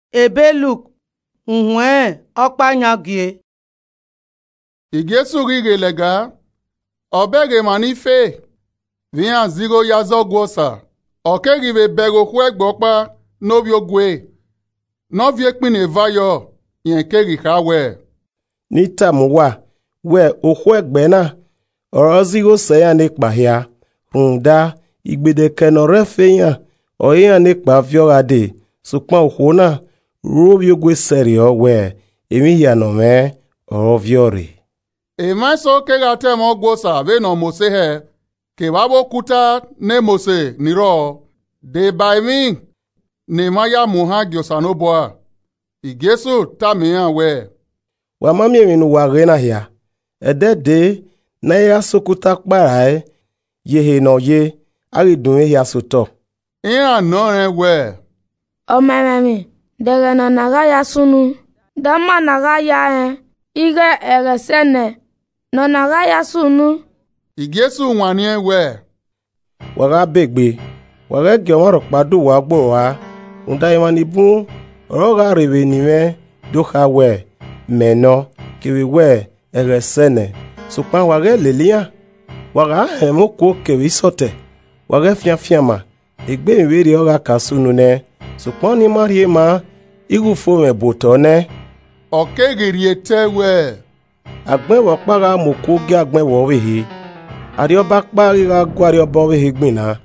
Ebeluk nhwe okpanyagie. Igesu rige lega obege manife vian zigo yazo gwosa okerive bego kwegbopa novio gwe novie kpine vayo yenkeri kawe Nita muwa we okwe na ọ̀rọ̀ zigo sẹ́yà nípa ya rùndá ìgbèdéke nọ̀rẹ́ fẹ́yàn ọ̀yẹ́yàn nípa fíọ́radé ṣùgbọ́n òkú náà rúbí ogwe sẹ́rì ọ̀wẹ́ èmi yànà mẹ́ ọ̀rọ̀ fíọ́rì. èmá sọ kéga tẹ́ mọ́ gbósà bẹ́ẹ̀nà mọ̀sẹ́ hẹ kèwábó kúta ní mọ̀sẹ́ nírọ̀ dèbàmí ní máyà muhan gyosanobua ìgésù tàmíyàn wẹ̀. wà má mìíràn wà rẹ́ náà yà ẹ̀dẹ́ dé na ya sokuta kpara yehe no ye aridun ya soto no we o meme dere no naga ya sunu dama naga ya ige eresene no naga ya sunu igesu nwani we waga begbe waga gyomoro padu wa gbo wa unda imani bu roga rebe niwe doha we meno kiwi we eresene Sukpan wage lelia, waga hemo ko kewi sote, wage fianfiama, egbe mwiri oga kasunu ne, sukpan ni marie ma, igu fome botone. Okegirie tewe. Agben wakpaga moko ge agben wawehi, ario bakpa riga gwario bawehi gbina.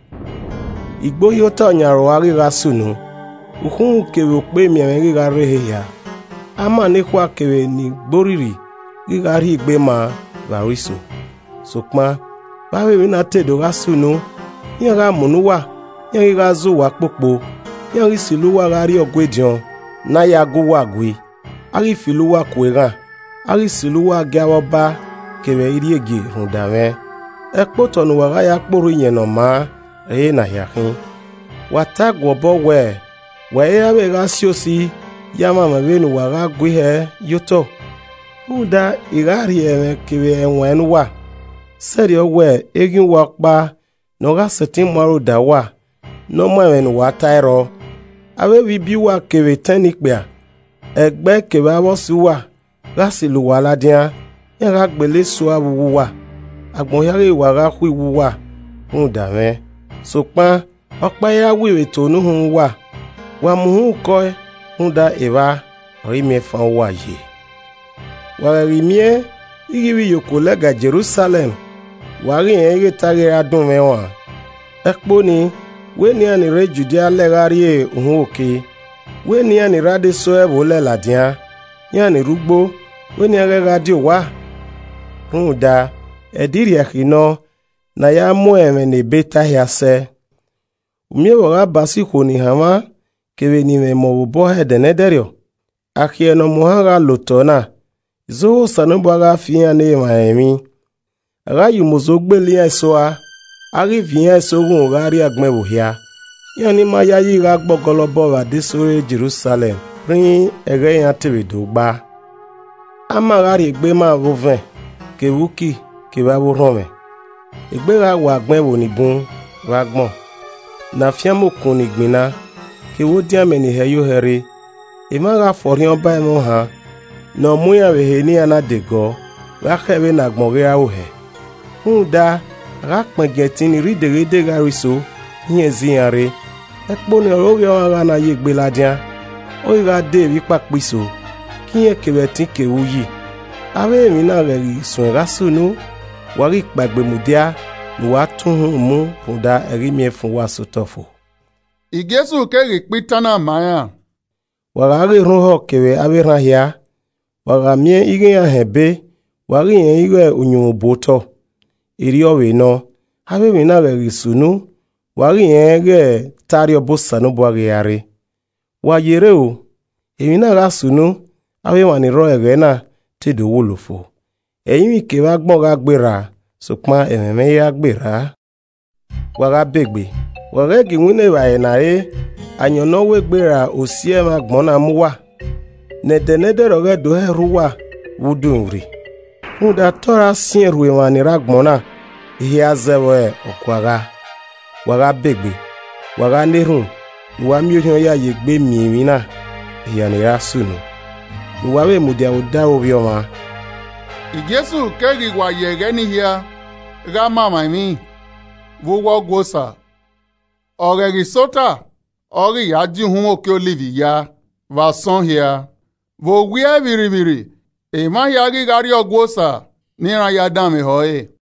Igbo yota nyaro ariga sunu, uhun kewe okpe miame riga rehe ya. Ama nekwa kewe ni gboriri, riga ri igbe ma, Variso. Sokma, bawe wina tedo rasunu, yaga munuwa, yaga zuwa kpokpo, yaga siluwa gari ogwedion, na yago wagwe, ari filuwa kwera, ari siluwa gawoba, kewe iriege hundame. Ekpotonu waga ya kporo yeno ma, na yakin. Watagwobo we yawe rasiosi, yama mawenu waga gwe yoto. Uda igari eme kiwe enwen wa. Serio we egin wakpa noga setin maru da wa. No mwen wa tairo. Awe bibi wa kiwe tenikbea. Egbe kiwe awosu wa. Gasi luwa ladian. Yaga gbele suwa wuwu wa. Agbon yari waga hui wuwa. Uda me. Sokpan. Okpa ya wiwe tonu hun wa. Wa muhu koi. Uda eva. Rime fan wa ye. Warimie iriwi yokolega Jerusalem wari ege tare adun mewa ekpo ni we ni ani re Judea legari ohun oke we ni ani rade so ebo le ladian yani rugbo we ni ege radio wa runda ediri akino na ya mo eme ne beta yase umie wora basi koni hama kewe ni me mo bo hedenederio akie no mohanga lotona Zo sanubwaga fiya ne maemi. Aga yumozo gbeli esoa. Ari viya esogun ogari agmewo hia. Yani ma yayi ga gbogolobo wa desore Jerusalem. Rin ege yan tewedo gba. Ama gari egbe ma voven. Kewuki kebabo rome. Egbe ga wa agmewo ni bun wagbon. Na fiamo kun ni gbina. Kewo diame ni heyo here. Ema ga forion ba emo ha. No muya weheni anadego, rakewe na gmonge auhe. Hunda, rakpengetini ridere gariso, nyezi yare, ekpone oroge wanga na yegbe ladian, oiga devi pakpiso, kinye kewetin kewuyi. Awe mina reri son rasunu, wari kpagbe mudia, nuwa tuhun mu, hunda erimie funwa sotofo. Igesu keri pitana maya. Warari runho kewe awe rahia, Wagamie ige ya hebe, wari yen ige unyumuboto. Iri owe no, have wina risunu, wari yen ige tario bosanu bwage yare. Wajere o, wina rasunu, have wani roe gena, tedo wolofo. Eyimi ke wagbonga gbera, sokma ememe ya gbera. Wagabegbe, wagegi wine waenare, anyonowe gbera osie magbona muwa. Nede roge do heruwa wudunri. Muda tora sieruwe wani ragmona. Ihe zewe okwaga. Waga begbe. Waga nerun. Wa miyo ya yegbe miwina. yanira sunu nuwawe mudia udawo bioma Ijesu kegi wa yege ni hia ga mama mi wo gwosa oregi sota ori ya ji hun oke olivi ya va son hia wo wie biribiri e ma ya gi gari ogwosa ni ran ya dame hoye